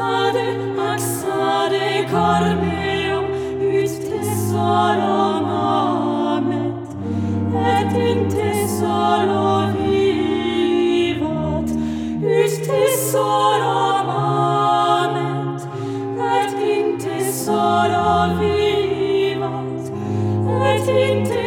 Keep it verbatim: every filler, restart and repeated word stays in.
sade, ac sade carmeum, ut tesorum amet, et in tesoro vivat, ut tesorum amet, et in tesoro vivat, et in tesoro